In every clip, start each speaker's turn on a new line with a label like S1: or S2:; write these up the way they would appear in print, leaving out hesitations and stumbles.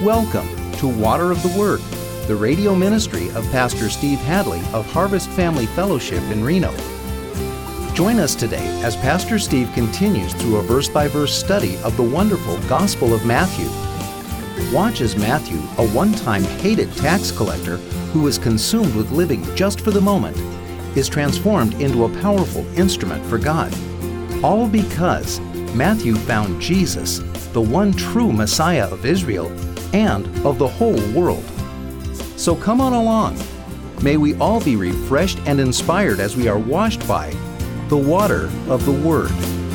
S1: Welcome to Water of the Word, the radio ministry of Pastor Steve Hadley of Harvest Family Fellowship in Reno. Join us today as Pastor Steve continues through a verse-by-verse study of the wonderful Gospel of Matthew. Watch as Matthew, a one-time hated tax collector who was consumed with living just for the moment, is transformed into a powerful instrument for God. All because Matthew found Jesus, the one true Messiah of Israel and of the whole world. So come on along. May we all be refreshed and inspired as we are washed by the water of the Word.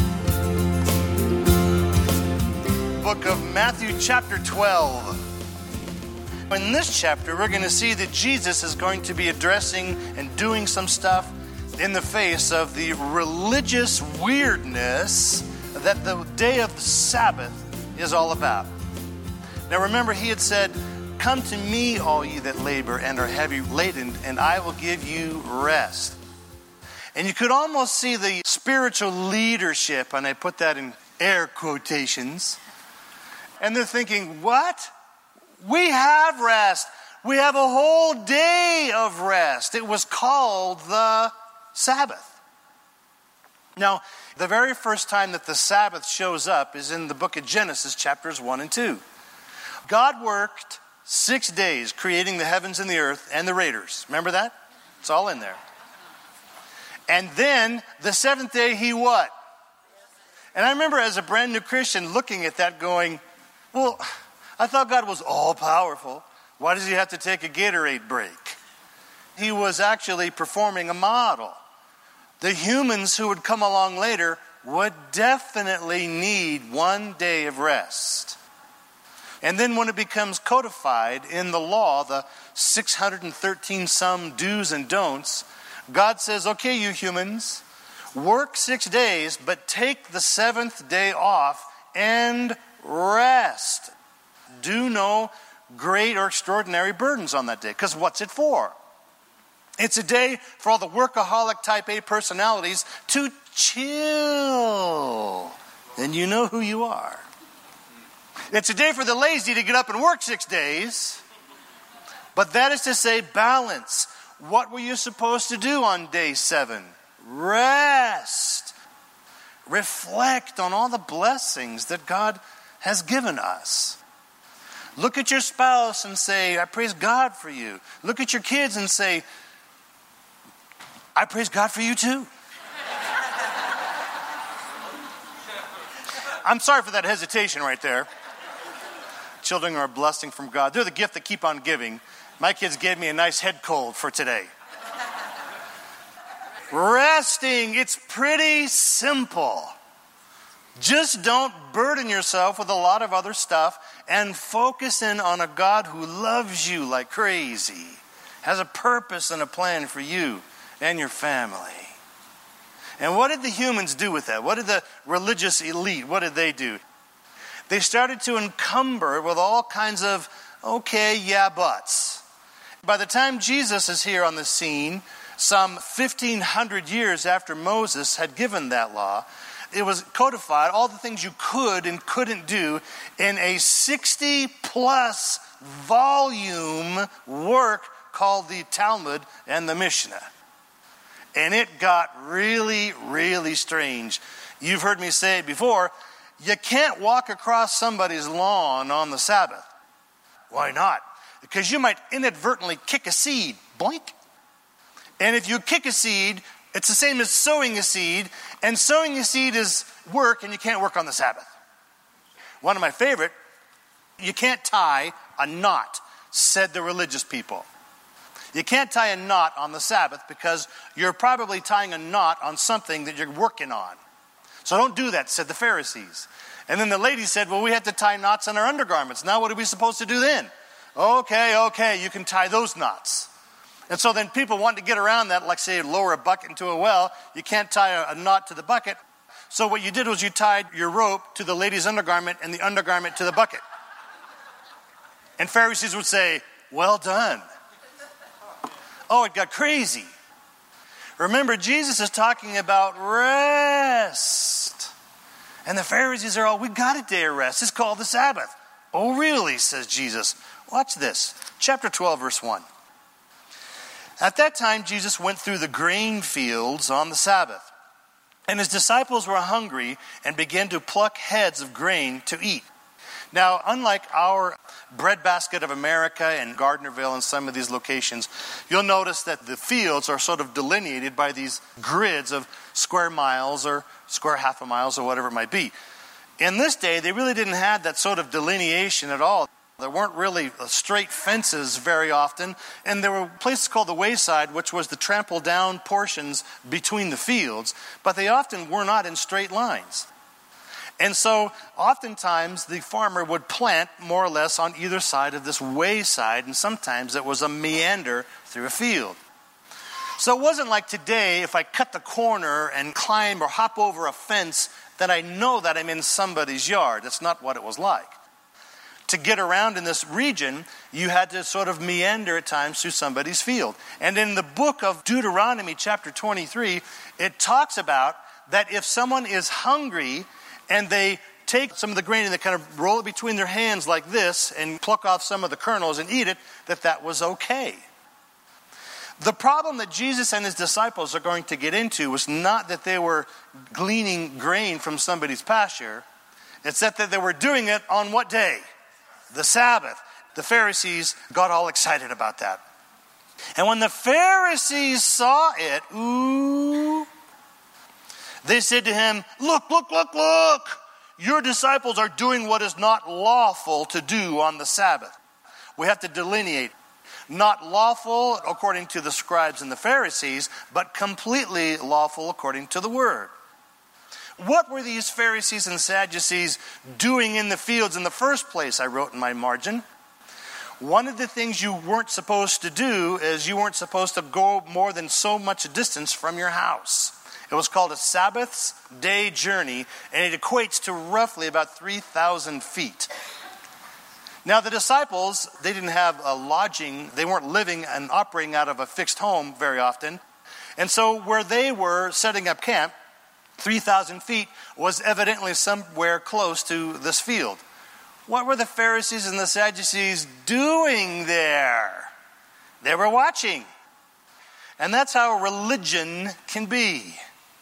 S2: Book of Matthew chapter 12. In this chapter, we're going to see that Jesus is going to be addressing and doing some stuff in the face of the religious weirdness that the day of the Sabbath is all about. Now remember, he had said, "Come to me, all ye that labor and are heavy laden, and I will give you rest." And you could almost see the spiritual leadership, and I put that in air quotations, and they're thinking, what? We have rest. We have a whole day of rest. It was called the Sabbath. Now, the very first time that the Sabbath shows up is in the book of Genesis, chapters 1 and 2. God worked 6 days creating the heavens and the earth and the raiders. Remember that? It's all in there. And then the seventh day he what? And I remember as a brand new Christian looking at that going, well, I thought God was all powerful. Why does he have to take a Gatorade break? He was actually performing a model. The humans who would come along later would definitely need 1 day of rest. And then when it becomes codified in the law, the 613 some do's and don'ts, God says, okay, you humans, work 6 days, but take the seventh day off and rest. Do no great or extraordinary burdens on that day. Because what's it for? It's a day for all the workaholic type A personalities to chill. And you know who you are. It's a day for the lazy to get up and work 6 days. But that is to say, balance. What were you supposed to do on day 7? Rest. Reflect on all the blessings that God has given us. Look at your spouse and say, I praise God for you. Look at your kids and say, I praise God for you too. I'm sorry for that hesitation right there. Children are a blessing from God. They're the gift that keep on giving. My kids gave me a nice head cold for today. Resting, it's pretty simple. Just don't burden yourself with a lot of other stuff and focus in on a God who loves you like crazy, has a purpose and a plan for you and your family. And what did the humans do with that? What did the religious elite, what did they do? They started to encumber with all kinds of, okay, yeah, buts. By the time Jesus is here on the scene, some 1,500 years after Moses had given that law, it was codified, all the things you could and couldn't do in a 60-plus volume work called the Talmud and the Mishnah. And it got really, really strange. You've heard me say it before. You can't walk across somebody's lawn on the Sabbath. Why not? Because you might inadvertently kick a seed. Boink. And if you kick a seed, it's the same as sowing a seed. And sowing a seed is work, and you can't work on the Sabbath. One of my favorite, you can't tie a knot, said the religious people. You can't tie a knot on the Sabbath because you're probably tying a knot on something that you're working on. So don't do that, said the Pharisees. And then the ladies said, well, we had to tie knots on our undergarments. Now what are we supposed to do then? Okay, you can tie those knots. And so then people want to get around that, like say lower a bucket into a well. You can't tie a knot to the bucket. So what you did was you tied your rope to the lady's undergarment and the undergarment to the bucket. And Pharisees would say, well done. Oh, it got crazy. Remember, Jesus is talking about rest. And the Pharisees are all, we got a day of rest. It's called the Sabbath. Oh, really, says Jesus. Watch this. Chapter 12, verse 1. At that time, Jesus went through the grain fields on the Sabbath, and his disciples were hungry and began to pluck heads of grain to eat. Now, unlike our breadbasket of America and Gardnerville and some of these locations, you'll notice that the fields are sort of delineated by these grids of square miles or square half a miles or whatever it might be. In this day, they really didn't have that sort of delineation at all. There weren't really straight fences very often, and there were places called the wayside, which was the trampled down portions between the fields, but they often were not in straight lines. And so oftentimes the farmer would plant more or less on either side of this wayside, and sometimes it was a meander through a field. So it wasn't like today, if I cut the corner and climb or hop over a fence, that I know that I'm in somebody's yard. That's not what it was like. To get around in this region, you had to sort of meander at times through somebody's field. And in the book of Deuteronomy, chapter 23, it talks about that if someone is hungry and they take some of the grain and they kind of roll it between their hands like this and pluck off some of the kernels and eat it, that was okay. The problem that Jesus and his disciples are going to get into was not that they were gleaning grain from somebody's pasture. It's that they were doing it on what day? The Sabbath. The Pharisees got all excited about that. And when the Pharisees saw it, they said to him, look, your disciples are doing what is not lawful to do on the Sabbath. We have to delineate. Not lawful according to the scribes and the Pharisees, but completely lawful according to the word. What were these Pharisees and Sadducees doing in the fields in the first place? I wrote in my margin. One of the things you weren't supposed to do is you weren't supposed to go more than so much distance from your house. It was called a Sabbath's day journey, and it equates to roughly about 3,000 feet. Now the disciples, they didn't have a lodging. They weren't living and operating out of a fixed home very often. And so where they were setting up camp, 3,000 feet, was evidently somewhere close to this field. What were the Pharisees and the Sadducees doing there? They were watching. And that's how religion can be.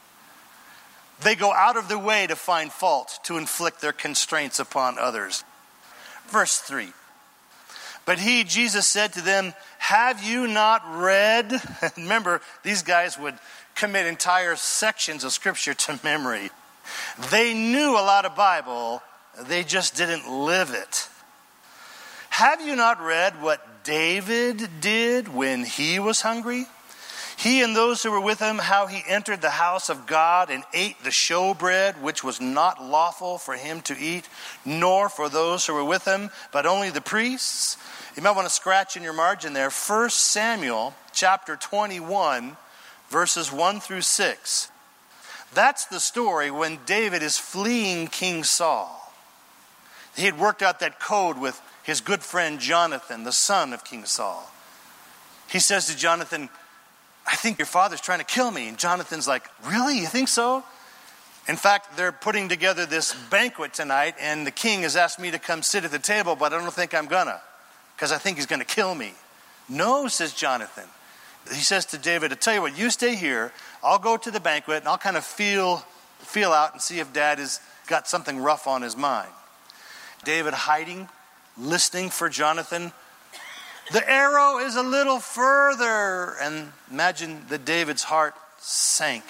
S2: They go out of their way to find fault, to inflict their constraints upon others. Verse 3. But he, Jesus, said to them, have you not read? Remember, these guys would commit entire sections of Scripture to memory. They knew a lot of Bible, they just didn't live it. Have you not read what David did when he was hungry? He and those who were with him, how he entered the house of God and ate the showbread, which was not lawful for him to eat, nor for those who were with him, but only the priests. You might want to scratch in your margin there. 1 Samuel chapter 21, verses 1 through 6. That's the story when David is fleeing King Saul. He had worked out that code with his good friend Jonathan, the son of King Saul. He says to Jonathan, I think your father's trying to kill me. And Jonathan's like, really? You think so? In fact, they're putting together this banquet tonight, and the king has asked me to come sit at the table, but I don't think I'm gonna, because I think he's gonna kill me. No, says Jonathan. He says to David, I tell you what, you stay here. I'll go to the banquet, and I'll kind of feel out and see if Dad has got something rough on his mind. David hiding, listening for Jonathan. The arrow is a little further. And imagine that David's heart sank.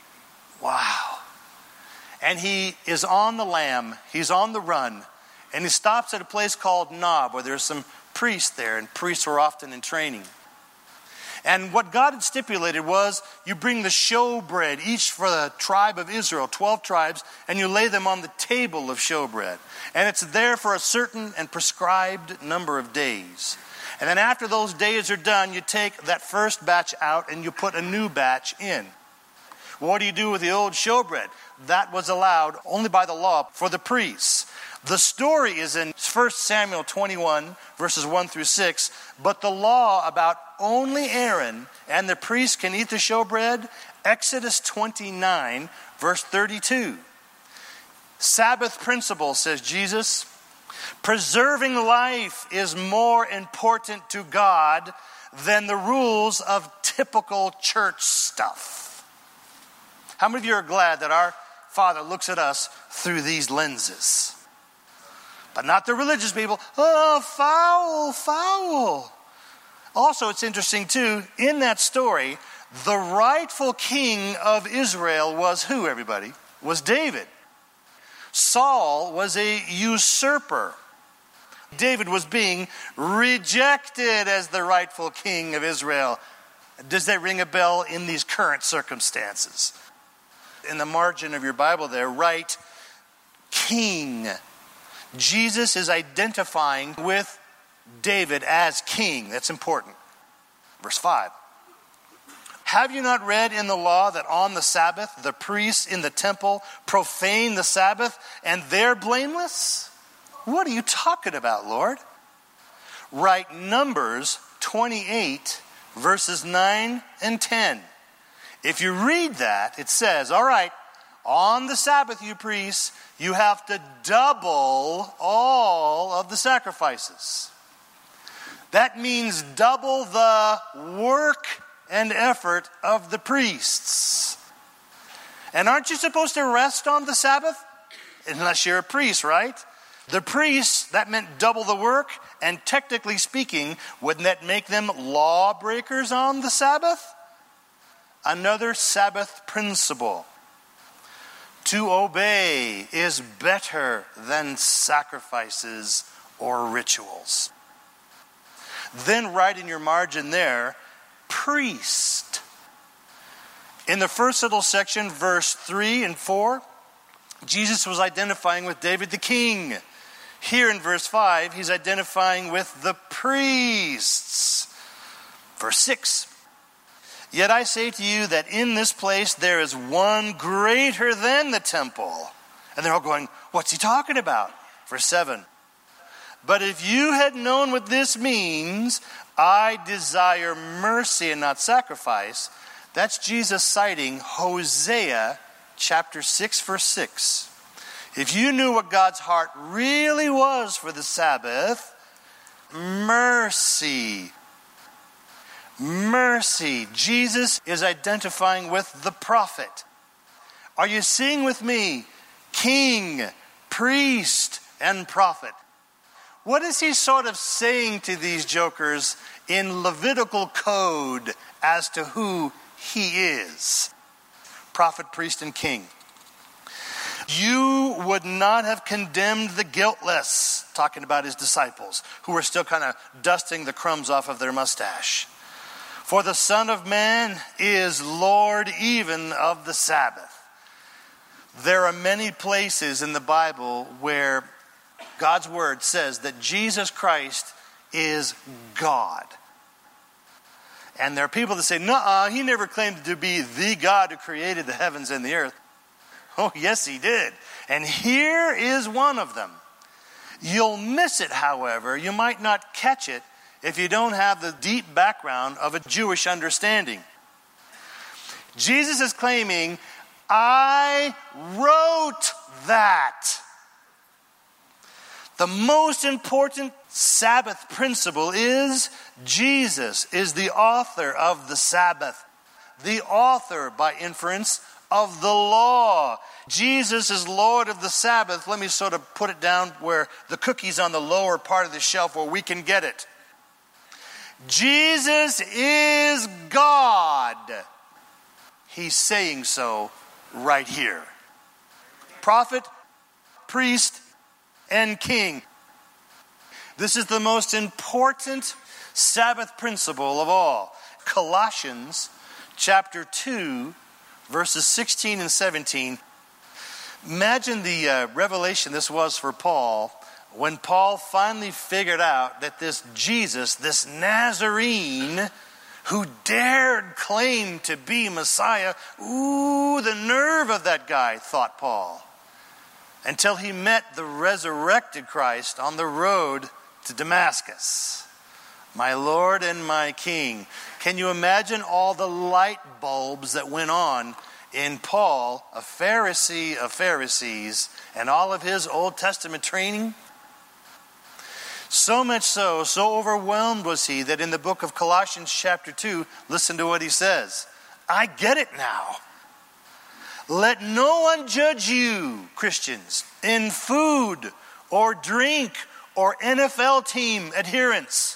S2: Wow. And he is on the lam. He's on the run. And he stops at a place called Nob, where there's some priests there. And priests were often in training. And what God had stipulated was you bring the showbread, each for the tribe of Israel, 12 tribes, and you lay them on the table of showbread. And it's there for a certain and prescribed number of days. And then after those days are done, you take that first batch out and you put a new batch in. Well, what do you do with the old showbread? That was allowed only by the law for the priests. The story is in 1 Samuel 21, verses 1 through 6. But the law about only Aaron and the priests can eat the showbread, Exodus 29, verse 32. Sabbath principle, says Jesus. Preserving life is more important to God than the rules of typical church stuff. How many of you are glad that our Father looks at us through these lenses? But not the religious people. Oh, foul, foul. Also, it's interesting too, in that story, the rightful king of Israel was who, everybody? Was David. Saul was a usurper. David was being rejected as the rightful king of Israel. Does that ring a bell in these current circumstances? In the margin of your Bible there, write king. Jesus is identifying with David as king. That's important. Verse 5. Have you not read in the law that on the Sabbath the priests in the temple profane the Sabbath and they're blameless? What are you talking about, Lord? Write Numbers 28, verses 9 and 10. If you read that, it says, all right, on the Sabbath, you priests, you have to double all of the sacrifices. That means double the work and effort of the priests. And aren't you supposed to rest on the Sabbath? Unless you're a priest, right? The priests, that meant double the work, and technically speaking, wouldn't that make them lawbreakers on the Sabbath? Another Sabbath principle. To obey is better than sacrifices or rituals. Then write in your margin there, priest. In the first little section, verse 3 and 4, Jesus was identifying with David the king. Here in verse 5, he's identifying with the priests. Verse 6, yet I say to you that in this place there is one greater than the temple. And they're all going, what's he talking about? Verse 7, but if you had known what this means, I desire mercy and not sacrifice. That's Jesus citing Hosea chapter 6, verse 6. If you knew what God's heart really was for the Sabbath, mercy. Mercy. Jesus is identifying with the prophet. Are you seeing with me? King, priest, and prophet. What is he sort of saying to these jokers in Levitical code as to who he is? Prophet, priest, and king. You would not have condemned the guiltless, talking about his disciples, who were still kind of dusting the crumbs off of their mustache. For the Son of Man is Lord even of the Sabbath. There are many places in the Bible where God's word says that Jesus Christ is God. And there are people that say, no, he never claimed to be the God who created the heavens and the earth. Oh, yes, he did. And here is one of them. You'll miss it, however. You might not catch it if you don't have the deep background of a Jewish understanding. Jesus is claiming, I wrote that. The most important Sabbath principle is Jesus is the author of the Sabbath. The author, by inference, of the law. Jesus is Lord of the Sabbath. Let me sort of put it down where the cookie's on the lower part of the shelf where we can get it. Jesus is God. He's saying so right here. Prophet, priest, and king. This is the most important Sabbath principle of all. Colossians chapter 2, verses 16 and 17. Imagine the revelation this was for Paul when Paul finally figured out that this Jesus, this Nazarene, who dared claim to be Messiah, ooh, the nerve of that guy, thought Paul. Until he met the resurrected Christ on the road to Damascus. My Lord and my King. Can you imagine all the light bulbs that went on in Paul, a Pharisee of Pharisees, and all of his Old Testament training? So much so overwhelmed was he that in the book of Colossians chapter 2, listen to what he says. I get it now. Let no one judge you, Christians, in food or drink or NFL team adherence,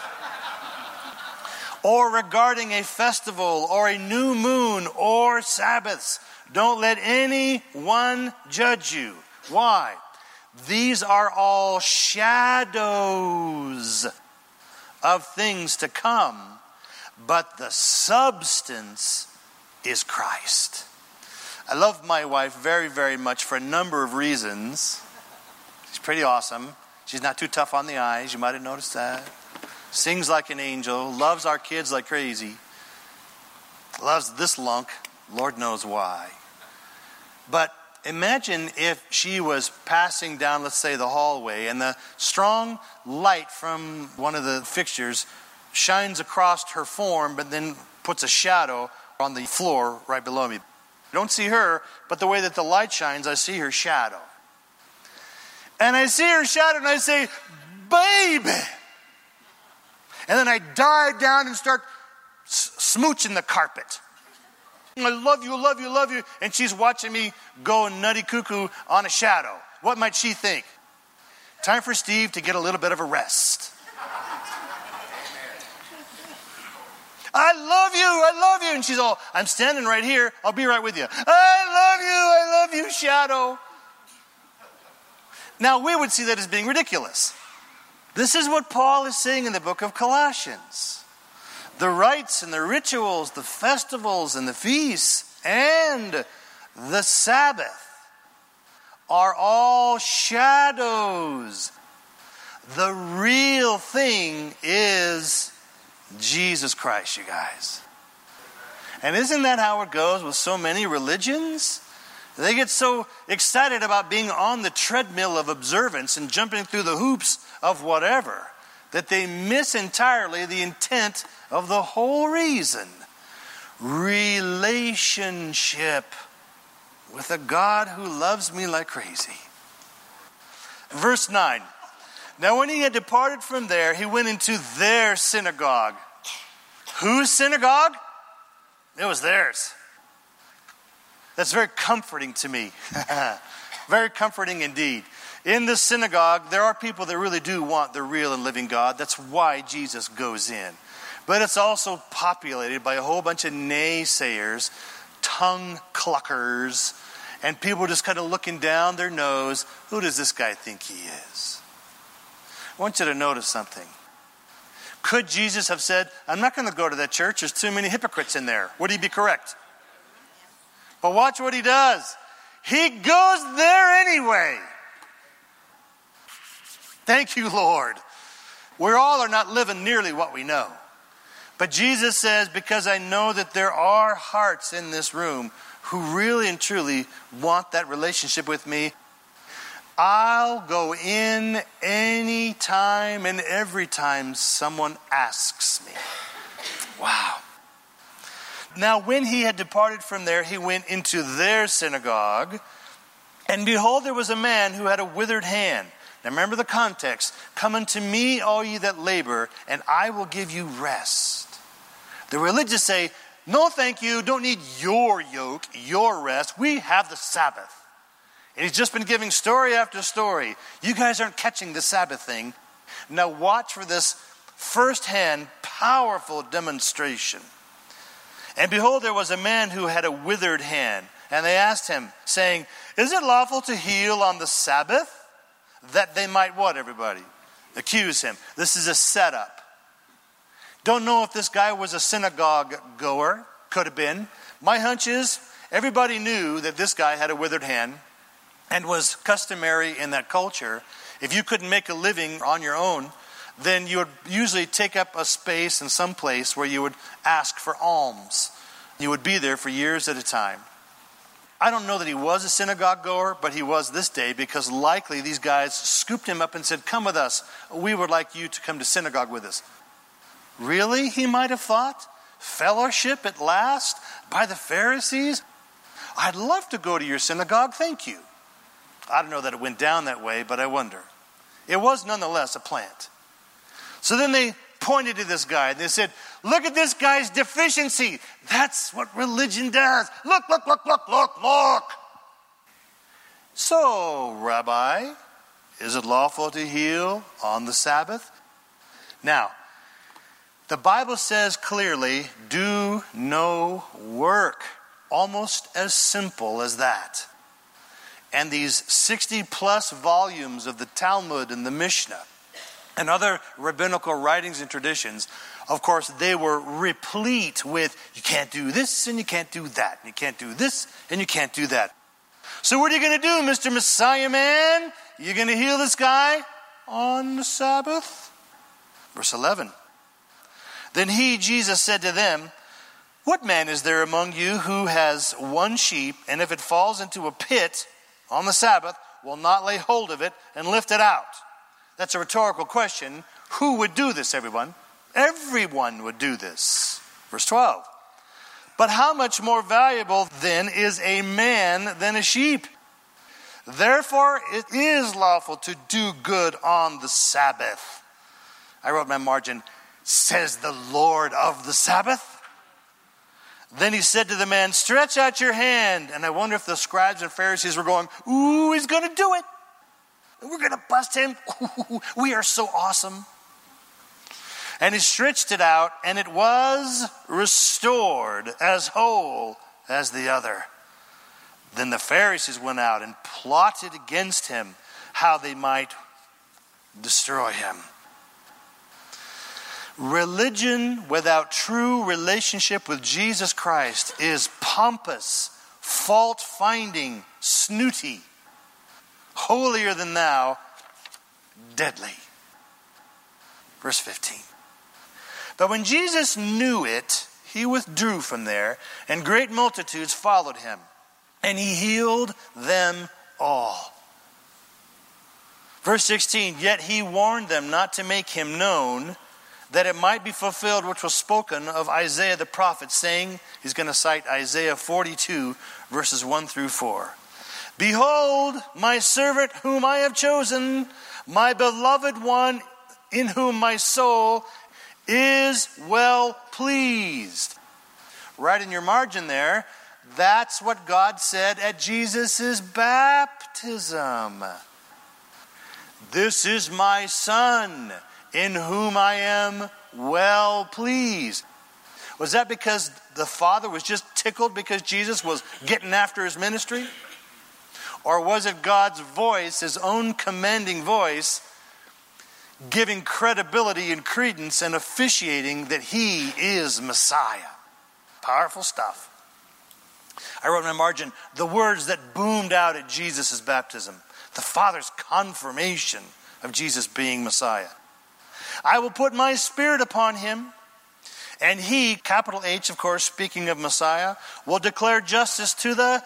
S2: or regarding a festival or a new moon or Sabbaths. Don't let anyone judge you. Why? These are all shadows of things to come, but the substance is Christ. I love my wife very, very much for a number of reasons. She's pretty awesome. She's not too tough on the eyes. You might have noticed that. Sings like an angel. Loves our kids like crazy. Loves this lunk. Lord knows why. But imagine if she was passing down, let's say, the hallway, and the strong light from one of the fixtures shines across her form, but then puts a shadow on the floor right below me. I don't see her, but the way that the light shines, I see her shadow. And I see her shadow and I say, baby. And then I dive down and start smooching the carpet. I love you, love you, love you. And she's watching me go nutty cuckoo on a shadow. What might she think? Time for Steve to get a little bit of a rest. I love you. And she's all, I'm standing right here. I'll be right with you. I love you, shadow. Now, we would see that as being ridiculous. This is what Paul is saying in the book of Colossians. The rites and the rituals, the festivals and the feasts, and the Sabbath are all shadows. The real thing is Jesus Christ, you guys. And isn't that how it goes with so many religions? They get so excited about being on the treadmill of observance and jumping through the hoops of whatever that they miss entirely the intent of the whole reason. Relationship with a God who loves me like crazy. Verse 9. Now when he had departed from there, he went into their synagogue. Whose synagogue? It was theirs. That's very comforting to me. Very comforting indeed. In the synagogue, there are people that really do want the real and living God. That's why Jesus goes in. But it's also populated by a whole bunch of naysayers, tongue cluckers, and people just kind of looking down their nose. Who does this guy think he is? I want you to notice something. Could Jesus have said, I'm not going to go to that church. There's too many hypocrites in there. Would he be correct? But watch what he does. He goes there anyway. Thank you, Lord. We all are not living nearly what we know. But Jesus says, because I know that there are hearts in this room who really and truly want that relationship with me, I'll go in any time and every time someone asks me. Wow. Now when he had departed from there, he went into their synagogue. And behold, there was a man who had a withered hand. Now remember the context. Come unto me, all ye that labor, and I will give you rest. The religious say, no thank you, don't need your yoke, your rest. We have the Sabbath. And he's just been giving story after story. You guys aren't catching the Sabbath thing. Now watch for this firsthand, powerful demonstration. And behold, there was a man who had a withered hand. And they asked him, saying, is it lawful to heal on the Sabbath? That they might what, everybody? Accuse him. This is a setup. Don't know if this guy was a synagogue goer. Could have been. My hunch is everybody knew that this guy had a withered hand and was customary in that culture. If you couldn't make a living on your own, then you would usually take up a space in some place where you would ask for alms. You would be there for years at a time. I don't know that he was a synagogue goer, but he was this day because likely these guys scooped him up and said, come with us. We would like you to come to synagogue with us. Really, he might have thought? Fellowship at last by the Pharisees? I'd love to go to your synagogue, thank you. I don't know that it went down that way, but I wonder. it was nonetheless a plant. So then they pointed to this guy and they said, look at this guy's deficiency. That's what religion does. Look, look, look, look, look, look. So, Rabbi, is it lawful to heal on the Sabbath? Now, the Bible says clearly, do no work. Almost as simple as that. And these 60 plus volumes of the Talmud and the Mishnah and other rabbinical writings and traditions, of course, they were replete with, you can't do this and you can't do that. And you can't do this and you can't do that. So what are you going to do, Mr. Messiah man? You're going to heal this guy on the Sabbath? Verse 11. Then he, Jesus, said to them, what man is there among you who has one sheep, and if it falls into a pit on the Sabbath, will not lay hold of it and lift it out? That's a rhetorical question. Who would do this, everyone? Everyone would do this. Verse 12. But how much more valuable then is a man than a sheep? Therefore it is lawful to do good on the Sabbath. I wrote in my margin, says the Lord of the Sabbath. Then he said to the man, stretch out your hand. And I wonder if the scribes and Pharisees were going, ooh, he's going to do it. We're going to bust him. Ooh, we are so awesome. And he stretched it out, and it was restored as whole as the other. Then the Pharisees went out and plotted against him how they might destroy him. Religion without true relationship with Jesus Christ is pompous, fault-finding, snooty, holier than thou, deadly. Verse 15. But when Jesus knew it, he withdrew from there, and great multitudes followed him, and he healed them all. Verse 16, yet he warned them not to make him known, that it might be fulfilled which was spoken of Isaiah the prophet, saying, he's going to cite Isaiah 42, verses 1 through 4. Behold, my servant whom I have chosen, my beloved one in whom my soul is well pleased. Right in your margin there, that's what God said at Jesus' baptism. This is my son, in whom I am well pleased. Was that because the Father was just tickled because Jesus was getting after his ministry? Or was it God's voice, his own commanding voice, giving credibility and credence and officiating that he is Messiah? Powerful stuff. I wrote in my margin, the words that boomed out at Jesus' baptism. The Father's confirmation of Jesus being Messiah. I will put my spirit upon him, and he, capital H, of course, speaking of Messiah, will declare justice to the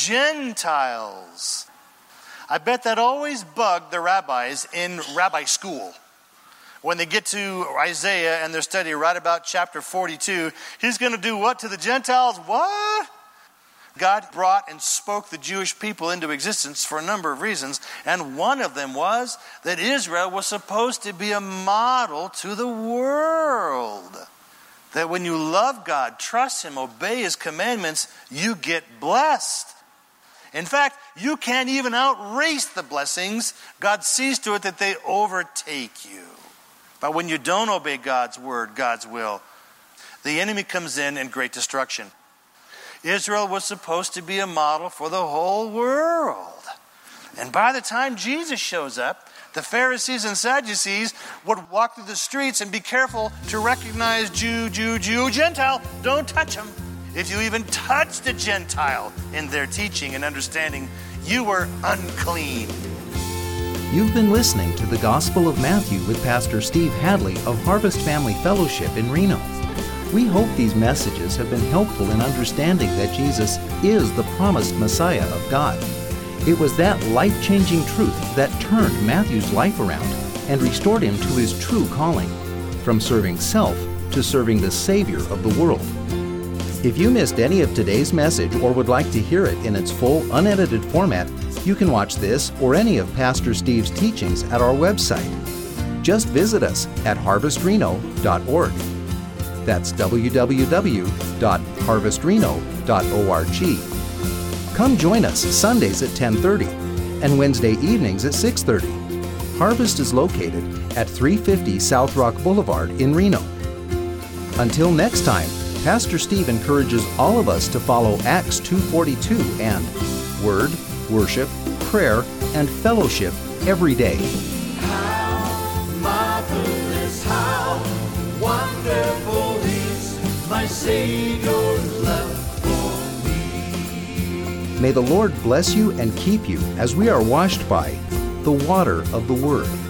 S2: Gentiles. I bet that always bugged the rabbis in rabbi school. When they get to Isaiah and their study right about chapter 42, he's going to do what to the Gentiles? What? God brought and spoke the Jewish people into existence for a number of reasons, and one of them was that Israel was supposed to be a model to the world. That when you love God, trust him, obey his commandments, you get blessed. In fact, you can't even outrace the blessings. God sees to it that they overtake you. But when you don't obey God's word, God's will, the enemy comes in great destruction. Israel was supposed to be a model for the whole world. And by the time Jesus shows up, the Pharisees and Sadducees would walk through the streets and be careful to recognize Jew, Gentile. Don't touch them. If you even touched a Gentile in their teaching and understanding, you were unclean.
S1: You've been listening to the Gospel of Matthew with Pastor Steve Hadley of Harvest Family Fellowship in Reno. We hope these messages have been helpful in understanding that Jesus is the promised Messiah of God. It was that life-changing truth that turned Matthew's life around and restored him to his true calling, from serving self to serving the Savior of the world. If you missed any of today's message or would like to hear it in its full, unedited format, You can watch this or any of Pastor Steve's teachings at our website. Just visit us at harvestreno.org. That's www.harvestreno.org. Come join us Sundays at 10:30 and Wednesday evenings at 6:30. Harvest is located at 350 South Rock Boulevard in Reno. Until next time, Pastor Steve encourages all of us to follow Acts 2:42 and Word, Worship, Prayer, and Fellowship every day.
S3: How marvelous, how wonderful is my Savior's love for me.
S1: May the Lord bless you and keep you as we are washed by the water of the Word.